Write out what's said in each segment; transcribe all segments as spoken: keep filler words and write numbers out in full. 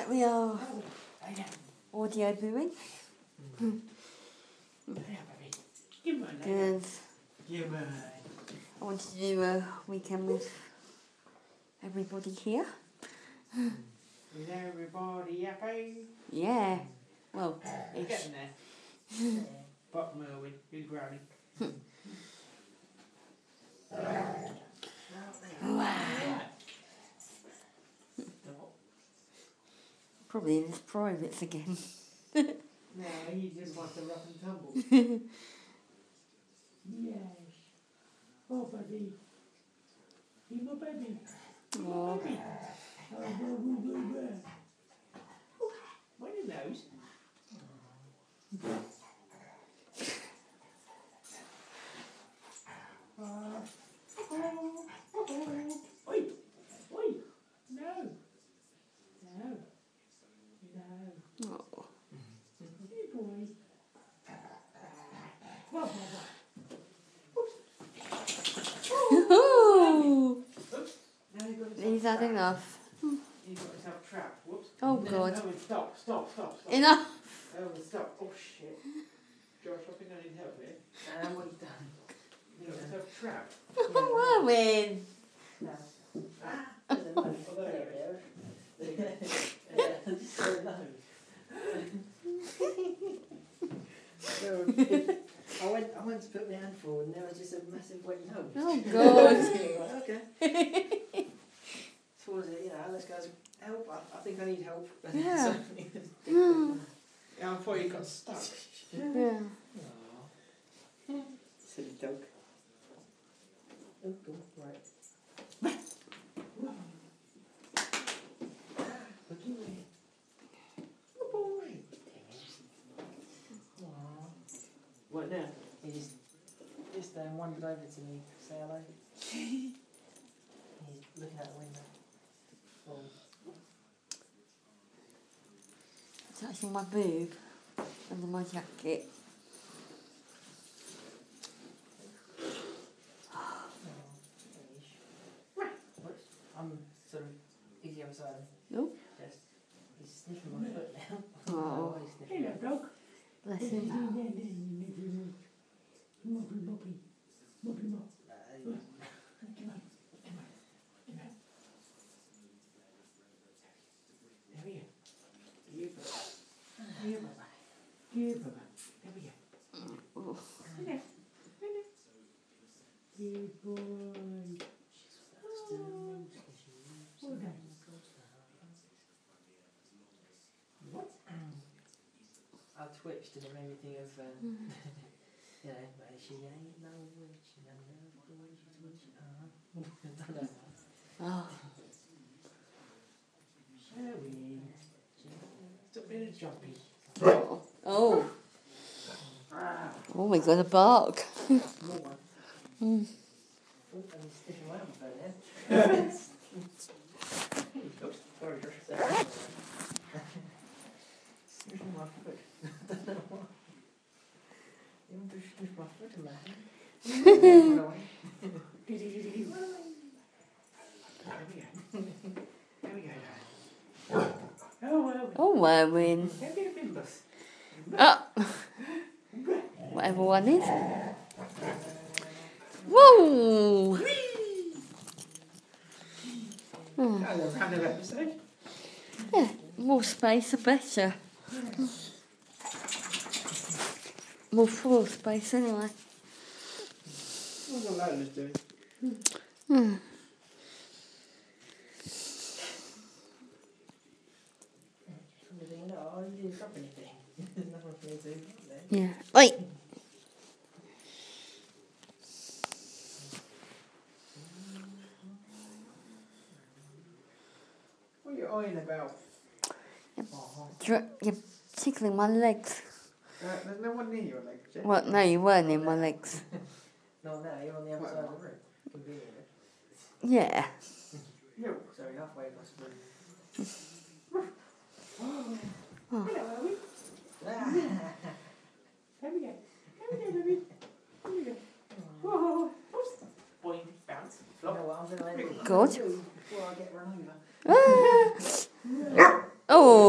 Right, we are audio booing. Because I wanted to do a weekend with everybody here. Is everybody happy? Yeah. Well, It's ish. getting there. But Merwin, who's growling? Wow. Probably in his privates again. No, he just wants to rough and tumble. Yes. Oh, buddy. You my baby. You my Oh. baby. Oh, blah, blah, blah, blah. Mind your nose. Uh, oh, oh. Oi! Oi! No! No! No! Oh. Hey, boy. Wah, wah, wah. Oh. Now you've got yourself He's had trapped. enough. You've got yourself trapped. Whoops. Oh, No, God. No, stop, stop, stop, stop. Enough. Oh, stop. Oh, shit. Josh, I think I need help here. Um, what have you done? You got yourself trapped. Oh, Merwin. No. Ah, there's a nose. Oh, there it There There you go. Yeah, just saw a nose. I went, I went to put my hand forward and there was just a massive wet nose. Oh, I God. was thinking, like, okay. So was it, you know, let's go, help, I, I think I need help. Yeah. So, Yeah, I thought you got stuck. Yeah. Aww. Silly dog. Oh, cool, right. Oh, boy. Aww. What now? He just, just um, wandered over to me to say hello. He's looking out the window. Oh. Touching my boob under my jacket. Whoops. I'm sort of easy on side. Nope. Just, he's sniffing my foot now. Oh. He's sniffing Hello, my dog. Bless him. Moppy, moppy. Moppy, mop. Uh, Come on. Come on. Come on. There we go. Here, Baba. Here, Baba. Here, Baba. There we go. Oh. Hello. Hello. Good boy. Oh. Well done. What? I twitched and it made me think of, um, you know, but she ain't no witch, no no witch, witch, uh-huh. I don't know. Oh. Sherry. Stop being a jumpy. Oh. Oh. Oh, we got a bark. More one. Mm. Oh, and he's sniffing around my phone then. Oops, sorry, Josh. So, sniffing my foot. I don't know why. You want to sniff my foot in my hand? Run away. There we go. There we go. Oh, well. Oh, Merwin. Don't be a bimbus. Oh. Whatever one is. Whoa. Oh. That was a random episode. Yeah, more space the better. More floor space anyway. What's all Lola's doing? Hmm. No, you didn't drop anything. There's nothing for me to do. Yeah. Wait. What are you eyeing about? You're, you're tickling my legs. Uh, there's no one near your legs, Jeff. Well, no, you weren't in my legs. No, no, you're on the other Well, side of the room. Convenient. Yeah. No. Sorry, halfway across the room. Oh. Hello, Owen. Ah. There we go. There we go, baby. There we go. Whoa. Oops. Boing. Bounce. You know Flop. what I'm going to let you Good. do before I get run over. Ah. Oh.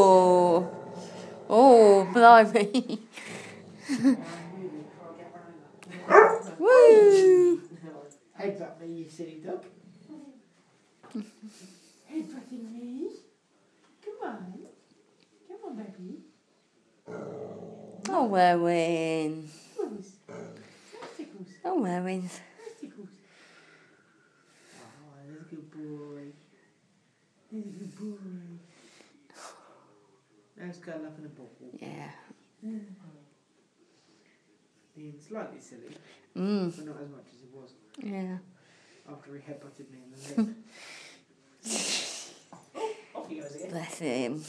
blimey. I'm moving before I get round. Woo! Headbutt me, you silly duck. Headbutting me. Come on. Come on, baby. Oh, Erwin. Tickles. Tickles. Oh, Erwin. Tickles. Oh, there's a good boy. He's a good boy. Now it's curled up in a ball. Yeah. Being slightly silly, Mm. but not as much as he was Yeah. after he headbutted me in the lip. Oh, off he goes again. Bless him.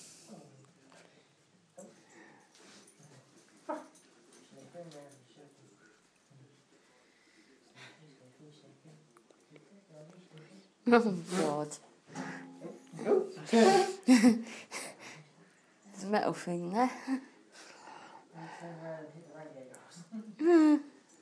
Oh, God. Oh. There's a metal thing there. Turn around and hit the radiator.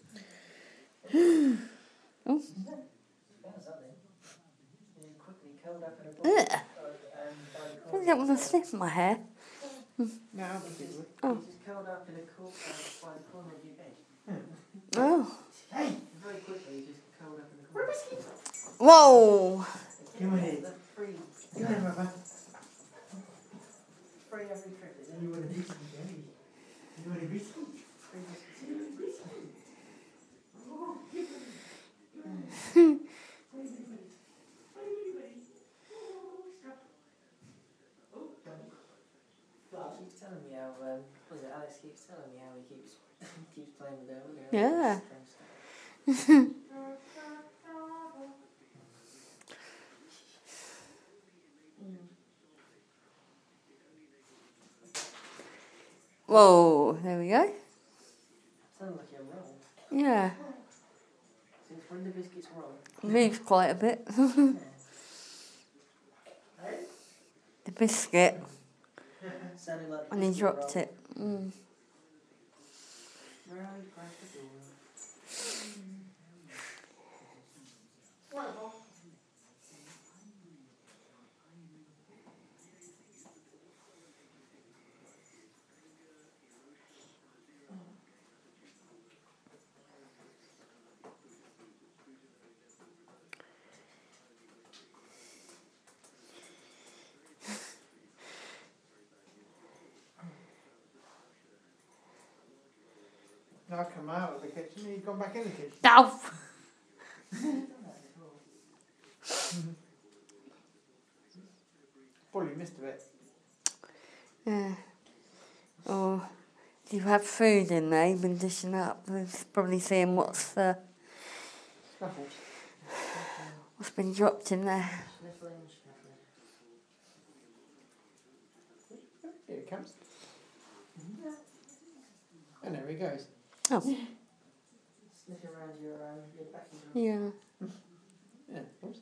Oh. Found something. He quickly curled up in a ball. Ugh. Um, by the I don't want to sniff my hair. No, I think it would. Oh. He just curled up in a corner uh, by the corner of your bed. Oh. Hey! Very quickly, he just curled up in the corner. Whoa. Come on in. Free, Go ahead, Mother. free every trip, is it? You want a biscuit, don't you? You want a biscuit? Free biscuits. You want a biscuit? Oh, give me. Wait, wait, wait. Wait, wait, wait. Oh, stop. Oh, don't. He keeps telling me how, um, what is it, Alex keeps telling me how he keeps keeps playing with her. Look at her. Yeah. Strange stuff. Whoa. There we go. Sounds like you're wrong. Yeah. Since when the biscuits wrong? Moves quite a bit. Yeah. The biscuit. Sounded like And he biscuit dropped roll. it. Mm. Right, crash the door. Now I come out of the kitchen and you've gone back in the kitchen. Ow. Probably missed a bit. Yeah. Or do you have food in there? You've been dishing up. It's probably seeing what's uh, Snuffles. what's been dropped in there. Sniffling, sniffling. Here it comes. And there he goes. Oh. Sniffing around your, um, your back. Yeah. Yeah. Oops.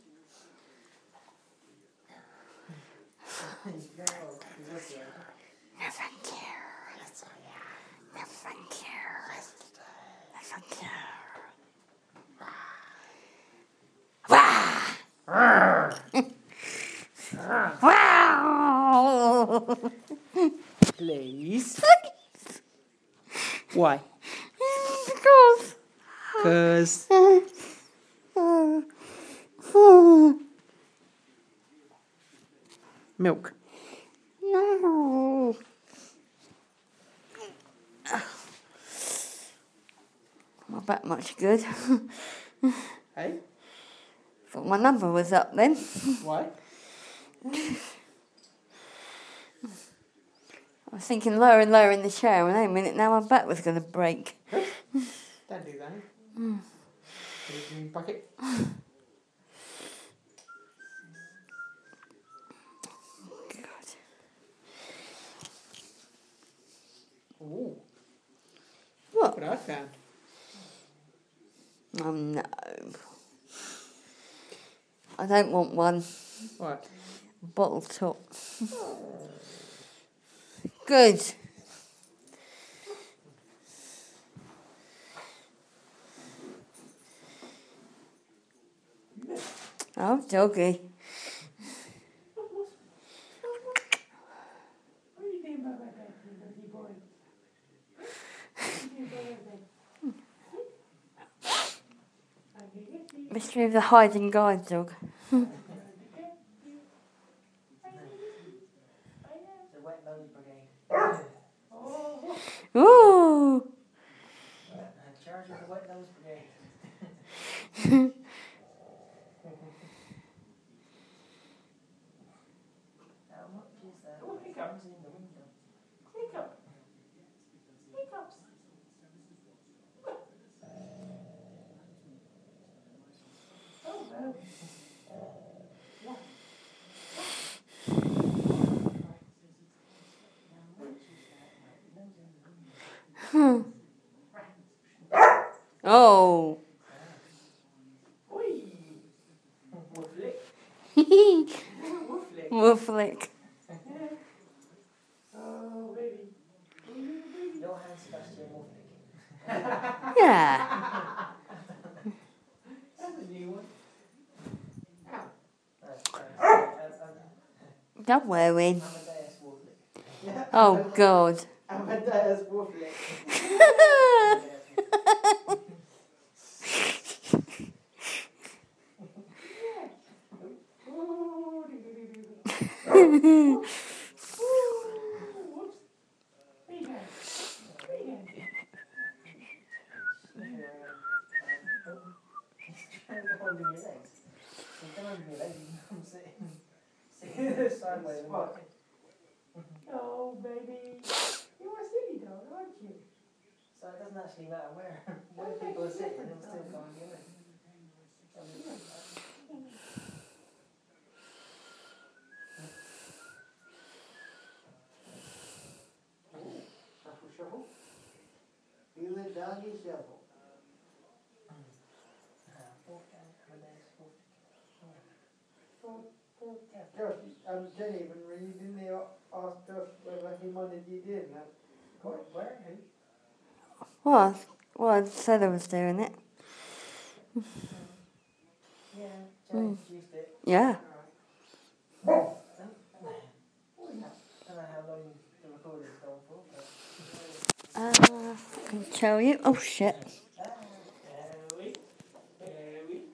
He's very old. He's also old. No, thank you. No, thank you. No, thank you. Wow. Please. Why? Because. Because. Milk. No. Not that much good. Hey? Thought my number was up then. Why? I was thinking lower and lower in the chair, and wait a minute, now my back was going to break. Don't do that. Mm. Your bucket. God. Ooh. What? Look what I found. Oh no. I don't want one. What? Bottle top. Good. Oh, doggy. What are you doing about that, you dirty boy? history of the hiding guide dog. The Wet Nose Brigade. Ooh. Uh, charge of the Wet Nose Brigade. How much is that? Oh, hiccups. In the window. Hiccup. Hiccups. Oh, well. Hmm. Oh. Oi. Wooflick. Wooflick. Wolflick. Oh, baby. Oh, little baby. Your hand Sebastian Wolflick. Yeah. That's a new one. Ow. Uh, uh, uh, uh, Don't worry. Amadeus Wolflick. Oh, God. Amadeus Wooflick. Oh, doo-doo-doo-doo-doo. Whoops. There you go. There you go. Trying to hold in your legs. You come over your legs, you come sitting, sitting sideways. Spot. Oh, baby. You're a silly dog, aren't you? So it doesn't actually matter where, where people are sitting, they'll still go on your legs. Shuffle, shuffle. Feel the doggy shuffle. Josh, um, Jenny, when when you didn't they ask Josh whether he wanted you did, and what, where, who? Well, well, I said I was doing it. Yeah, Joe introduced it. Yeah. I don't know how long the recording's gone for, but... Uh, I can tell you. Oh, shit. Harry, Harry.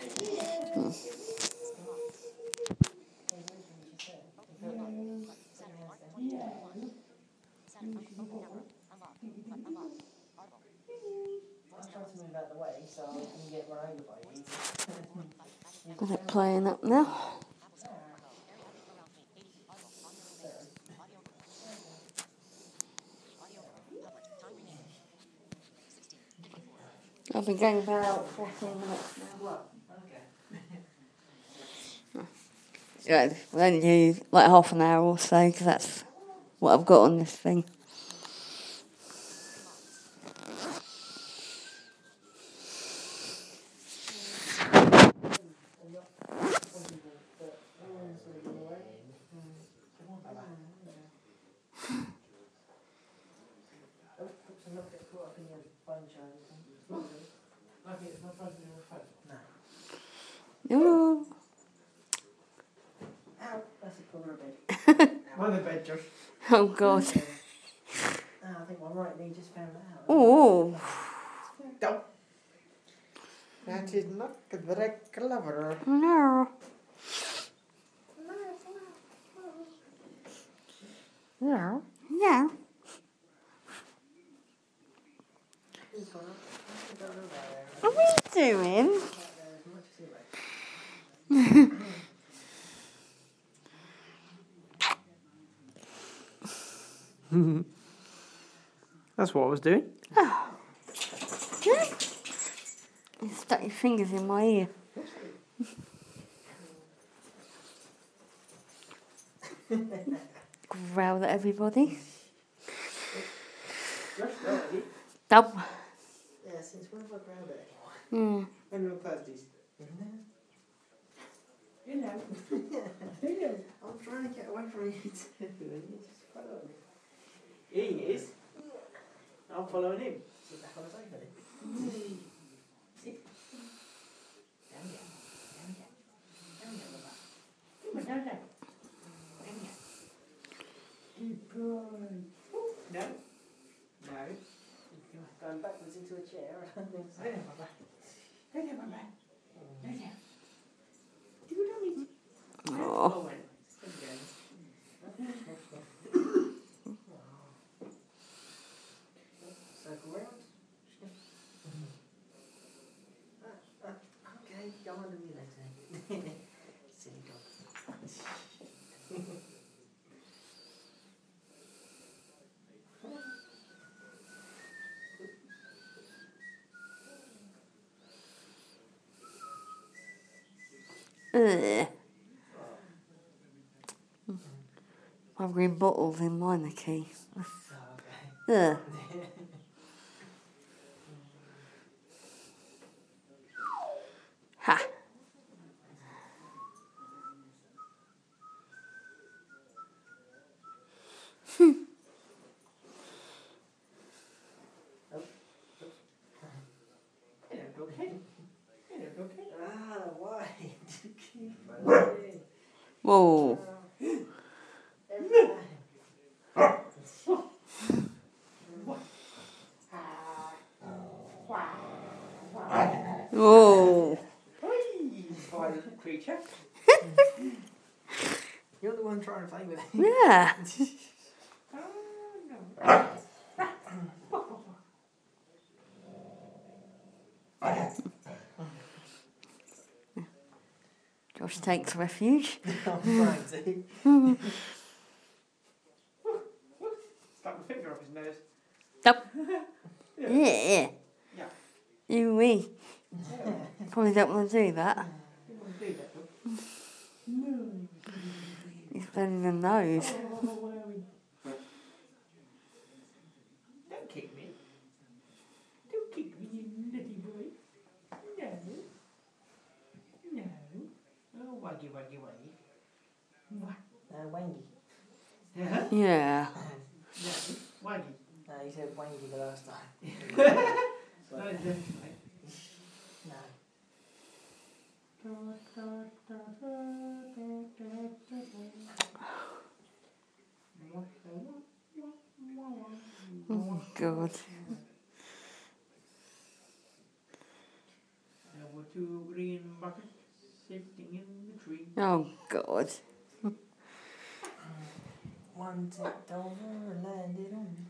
I'm trying to move out the way so I can get run over by you. Got it playing up now. I'll be going about fourteen minutes now. Okay. Yeah, we'll only do like half an hour or so, because that's what I've got on this thing. No. Ow, that's a corner of bed. On the bed, Josh. Oh, God. Oh, I think my right knee just found that out. Oh. Don't. That is not very clever. No. No. No. He's gone up. He's gone over there. What are you doing? Right there as much as he likes. That's what I was doing. Oh. Yeah. You stuck your fingers in my ear. Growl at everybody. Josh, no, Dub. Yeah, since when have I growled at Mm. when on Thursdays. anyone? Hello. Hello. I'm trying to get away from you too, and you just follow me. He is. I'm following him. Sit back on the sofa then. Sit. Down here. Down here. Down here, Baba. Come on, down there. Good boy. No. No. Going backwards into a chair. I don't think so. There, Baba. There, Baba. There. Ugh. I've green bottles in mine, the key. Oh, okay. Ugh. Ha. Hello, doghead. Hello, doghead. Ah, why? Whoa. Whoa. Hey, violent creature. You're the one trying to play with it. Yeah. Oh, no. Josh takes refuge. I'm trying to. Stuck my finger up his nose. Stop. Yeah. Yeah. Yeah. You wee. Yeah. Probably don't want to do that. You want to do that, dog? No. He's blowing the nose. Oh, where are we? Don't kick me. Don't kick me, you nutty boy. No. No. Oh, waggy, waggy, waggy. What? Uh, wangy. Yeah? Yeah. No. Waggy. No, you said wangy the last time. No, definitely. No. Oh, God. There were two green buckets sitting in the tree. Oh, God. One tipped over and landed on me.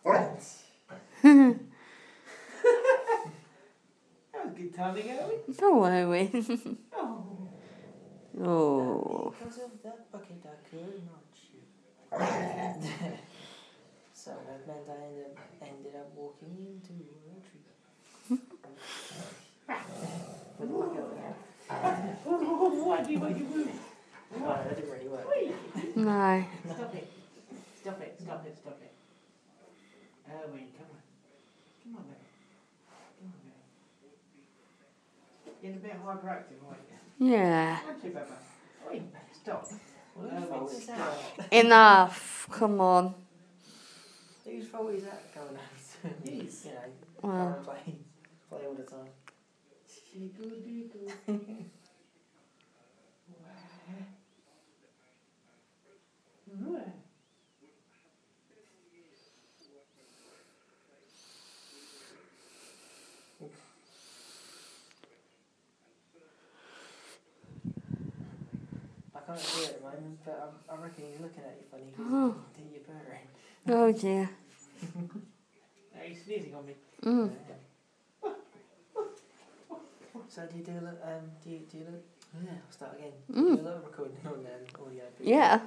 That was good timing, Owen. Go Owen. Oh. Oh. Because of that bucket I could not shoot. So that meant I ended up, ended up walking into a tree. With the bucket on there. Oh, waggy, waggy, waggy. Oh, that didn't really work. No. Stop it. Stop it, stop it, stop it. Owen, come on. Come on, baby. Come on, baby. Getting a bit hyperactive, aren't you? Yeah. Aren't you, Baba? Oi, stop. Well, whose fault is that? Enough. Come on. Whose fault is that going on? Yes. You know, Well. trying to play, play all the time. Shiggle-diggle. Where? I can't see it at the moment, but I, I reckon he's looking at you funny because Oh. you think you're purring. Oh, dear. Now he's sneezing on me. Mm. Yeah. So do you do a lot, um, do you, do you look, yeah, I'll start again. Do Mm. you do a lot of recording on um, audio? Yeah.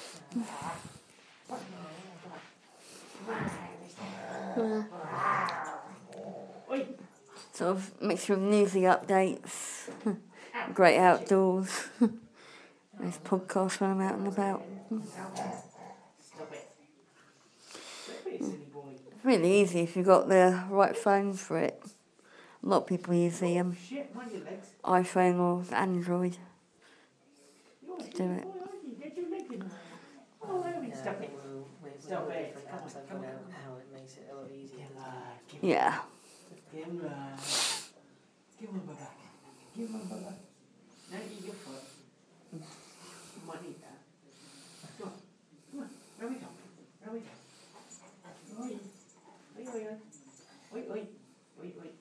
Oi! Sort of mixture of newsy updates. Great outdoors. Those podcasts when I'm out and about. Stop it. Stop it, silly boy. It's really easy if you've got the right phone for it. A lot of people use the um, Shit, mind your legs. iPhone or Android. You're a To do silly it. boy, aren't you? Get your legs in there. Oh, Owen, Yeah, stop it. We'll, we, Stop we'll it. different Come on, apps I've come got on, out come on. how it makes it a lot easier. Give doesn't her, it? give Yeah. Give her. Give her, Baba. Give her, Baba. Now eat your foot. You might need that. Come on. Come on. Where we go? Where we go? Oi. Oi, oi, oi. Oi, oi. Oi, oi.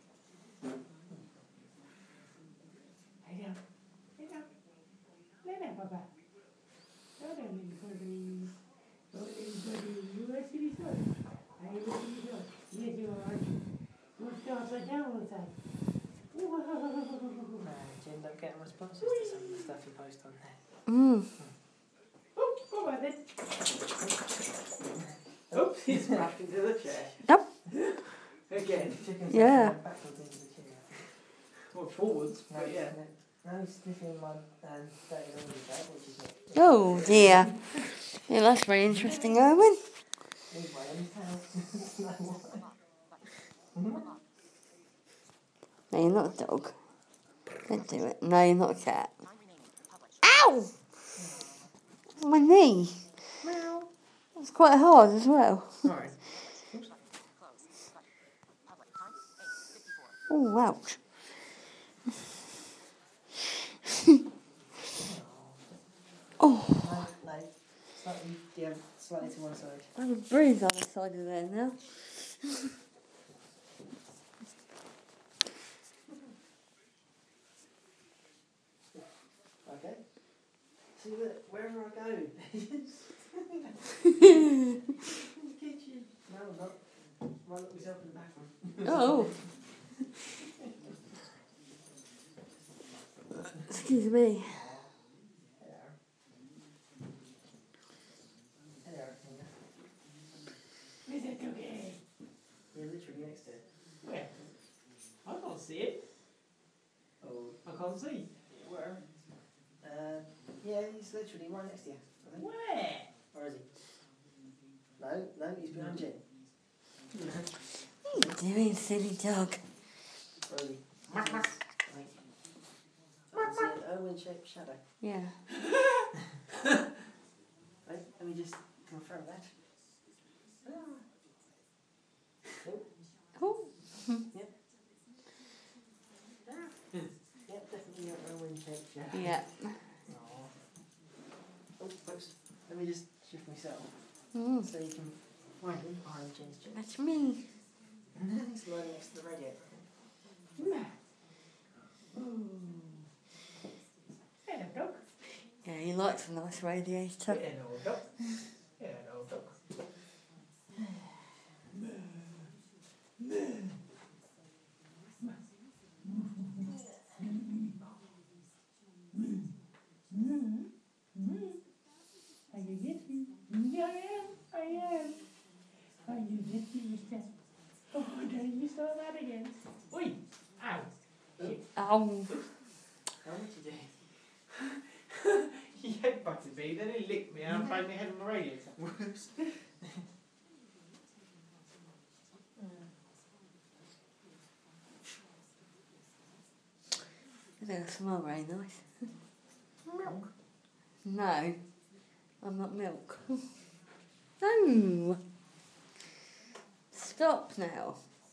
Lay down. Lay down. Lay down, Baba. Lay down, little buddy. Oh, little buddy. You are a silly son. Are you a silly son? Yes, you are. You want to go upside down all the time. Whoa. Uh, do you end up getting responses to some of the stuff you post on there? Mm. Oh, all right then. Oops, he's smashed into the chair. Yep. Again. Chickens Yeah. went backwards into the chair. Well, forwards, No, but yeah. no, Now he's sniffing my um, dirty laundry bag, which is not. Oh dear. Yeah, that's very interesting, Owen. He's waiting his tail. No, you're not a dog. Don't do it. No, you're not a cat. Ow! My knee. Meow. That's quite hard as well. Sorry. Oh, ouch. Oh, No, no. Slightly, yeah, slightly to one side. I have a bruise on the side of there now. Okay. See, look, wherever I go. Kitchen. No, I'm not. Might look myself in the back one. Oh. Excuse me. Hello. Hello, Tina. Where's that cookie? You're literally next to it. Where? I can't see it. Oh, I can't see. where? Uh, yeah, he's literally right next to you. I think. Where? Or is he? No, no, he's behind you. What are you doing, silly dog? Where is he? I think. I can see an Owen-shaped shadow. Yeah. Wait, let me just confirm that. Ah. Oh, Oh. yep. Ah. Yep, definitely an Owen-shaped shadow. Yeah. Aw. Oh, oops. Let me just shift myself Mm. so you can find him behind Jen's chair. That's me. He's lying next to the radiator. Hello, dog. Yeah, he likes a nice radiator. Hello, dog. Hello, dog. Are you getting? Yeah, I am. I am. Are you getting, Mister? Oh, don't you start that again? Oi! Ow! Shit. Ow. How much you doing? He headbutted me, then he licked me, and I banged my head on the radiator. Whoops. They smell very nice. Milk. No, I'm not milk. No. Stop now.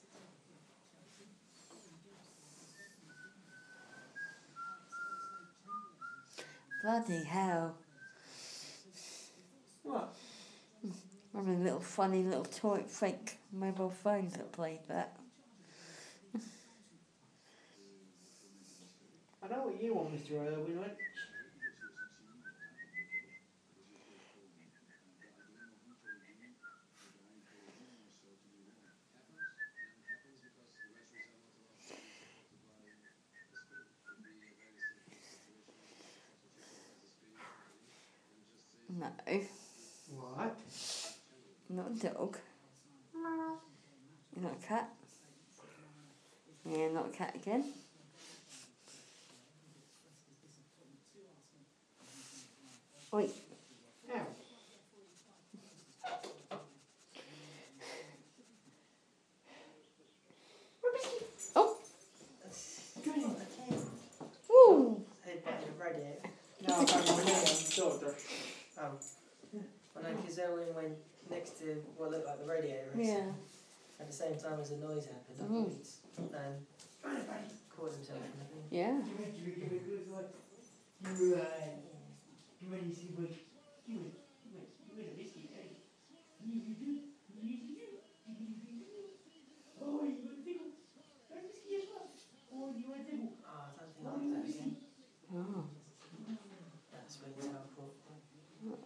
Bloody hell. What? I'm a little funny little toy fake mobile phones that played that. I know what you want, Mister Irwin. Right? No, What? not a dog. You're not a cat. Yeah, not a cat again. Oi. Ow. Oh. Good. Okay. Woo. Headbutted the radiator. No, I banged my head on the door. Oh. I know, because Owen went next to what looked like the radiator Yeah. at the same time as the noise happened. I Mhm. thought he'd um, caught himself in the thing. Yeah. Give it, give it, give it, give it, like, give it, uh, give it, easy, but give it, give it, give it a biscuit, eh? Oh, you want a tickle? A biscuit as well? Oh, you want a tickle? Oh, I don't think I like that again. Oh. That's really helpful. No.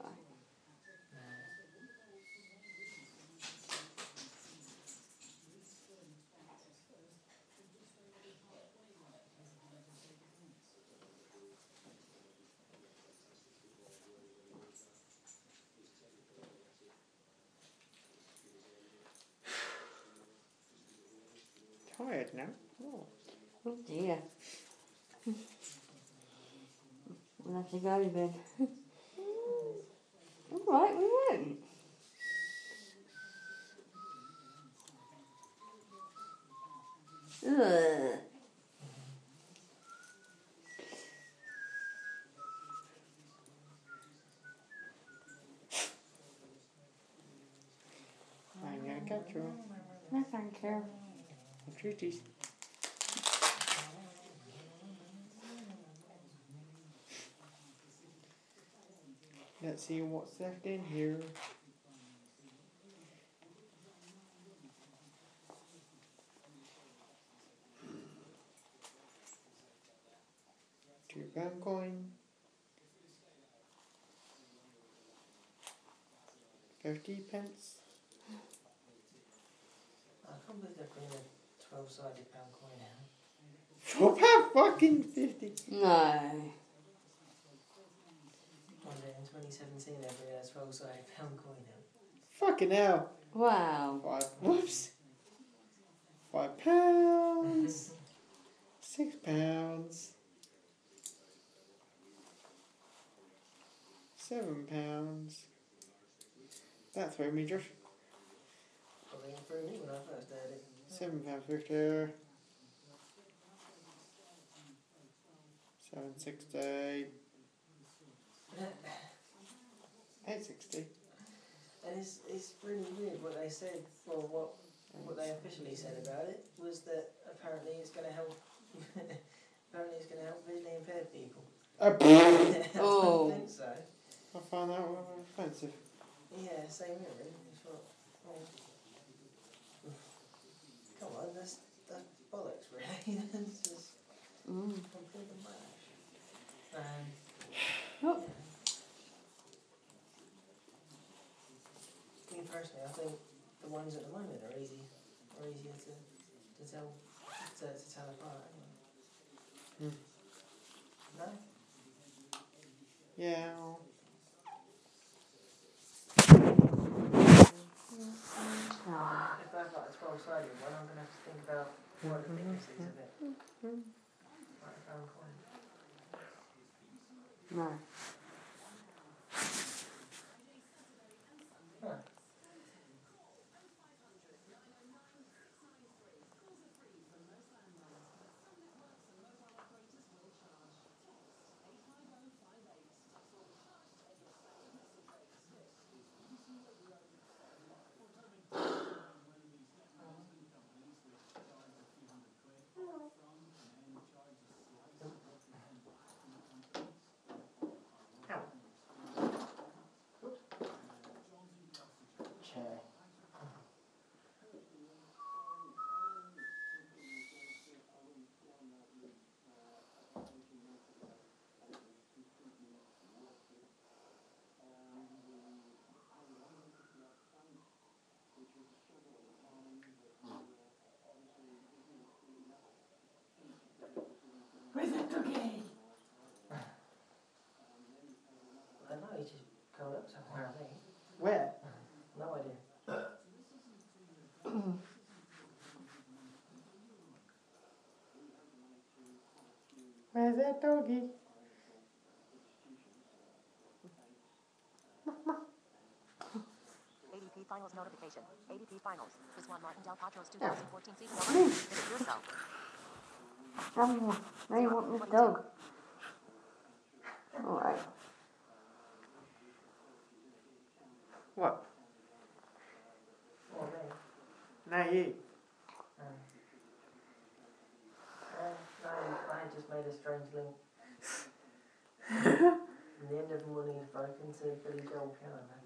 Tired now? Oh. Oh dear. We'll have to go then. Alright, we won't. Ugh. I'm gonna catch you. No, thank you. Treaties. Let's see what's left in here. Two pound coin. Fifty pence. I can't believe they're bringing a twelve-sided pound coin out. Four pound fucking fifty. No. One day in twenty seventeen, they're bringing a twelve-sided pound coin out. Fucking hell. Wow. Five. Whoops. Five pounds. Six pounds. Seven pounds. That threw me, Josh. Probably threw me when I first heard it. Seven pounds fifty. Seven sixty. Eight sixty. And it's it's really weird what they said. Well, what what they officially said about it was that apparently it's going to help. apparently it's going to help visually impaired people. Uh, I Oh. don't think so. I found that one offensive. Yeah, same here. Really. It's like, well, come on, that's that's bollocks, really. That's just Mm. complete mash. Um, Oh. yeah. Me personally, I think the ones at the moment are easy, are easier to to tell to, to tell apart. Anyway. Hmm. No. Yeah. Oh. If I've got a twelve-sided one, I'm gonna have to think about what the thickness is of it. Like a pound coin. No. Huh. Chair. Where's that doggy? I know he's just curled up somewhere, I think. Where? No idea. Where's that doggy? A D P Finals notification. A D P Finals. This one Martin Del Potro's twenty fourteen season over. Did it yourself. Oh, now you want this dog. Alright. What? Oh, me. Now you. Um, uh, no, I had just made a strange link. From the end of the morning is broken to Billy Joel piano.